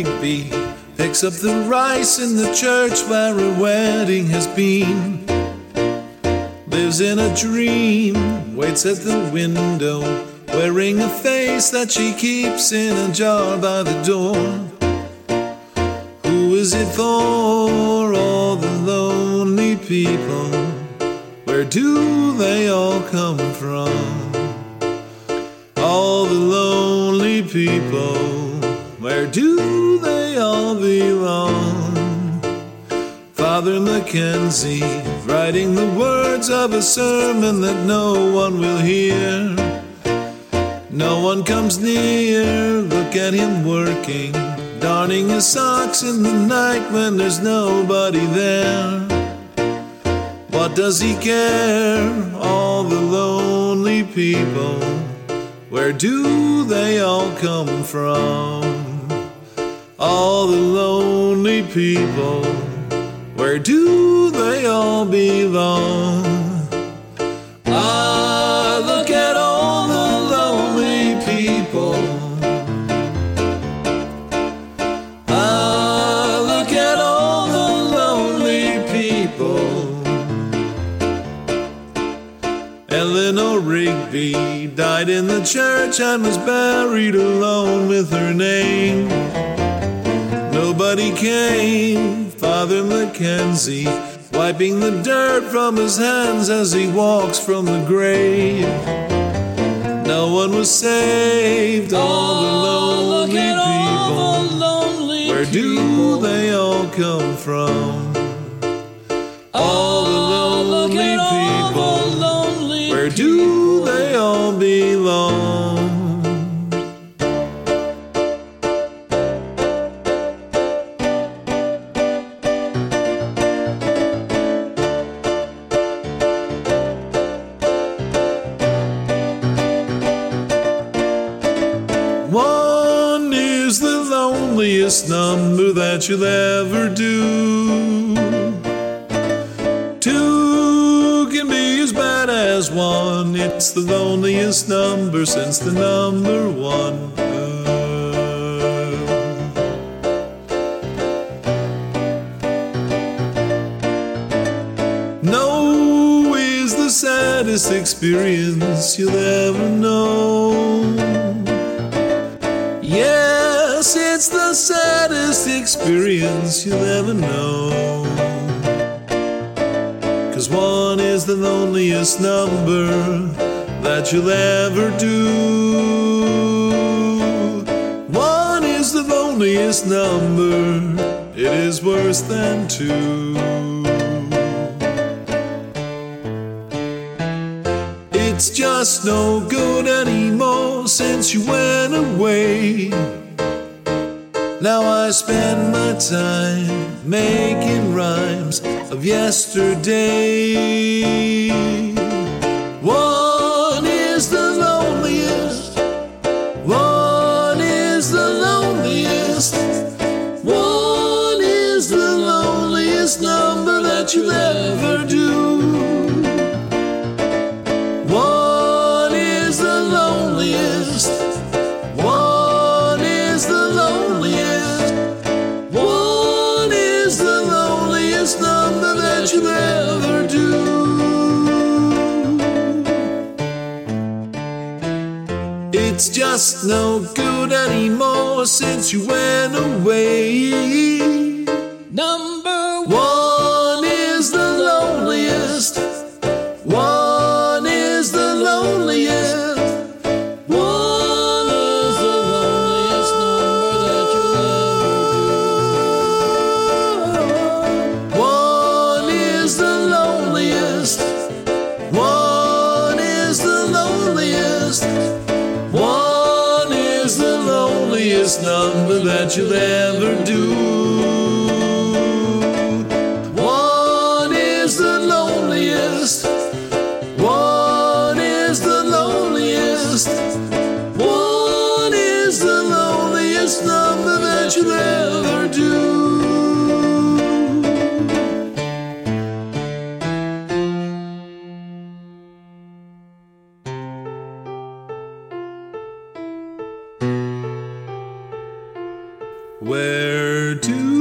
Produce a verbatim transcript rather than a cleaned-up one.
Rigby picks up the rice in the church where a wedding has been. Lives in a dream, waits at the window, wearing a face that she keeps in a jar by the door. Who is it for, all the lonely people? Where do they all come from? All the lonely people, where do they all belong? Father Mackenzie, writing the words of a sermon that no one will hear. No one comes near, look at him working, darning his socks in the night when there's nobody there. What does he care, all the lonely people? Where do they all come from? All the lonely people, where do they all belong? Ah, look at all the lonely people. Ah, look at all the lonely people. Eleanor Rigby died in the church and was buried alone with her name. Nobody came, Father Mackenzie, wiping the dirt from his hands as he walks from the grave. No one was saved, all the lonely people. Where do they all come from? All the lonely people. Where do they all belong? One is the loneliest number that you'll ever do. Two can be as bad as one. It's the loneliest number since the number one. No is the saddest experience you'll ever know. Yes, it's the saddest experience you'll ever know. 'Cause one is the loneliest number that you'll ever do. One is the loneliest number, it is worse than two. It's just no good anymore since you went away. Now I spend my time making rhymes of yesterday. One is the loneliest. One is the loneliest. One is the loneliest number that you'll ever do. One is the loneliest. One is the loneliest. One is the loneliest number that you'll ever do. It's just no good anymore since you went away. Number one is the loneliest. One is the loneliest. One is the loneliest number that you'll ever do. One is the loneliest. One is the loneliest. One is the loneliest number that you'll ever do. One is the loneliest. One is the loneliest. One is the loneliest number that you'll ever do. Where to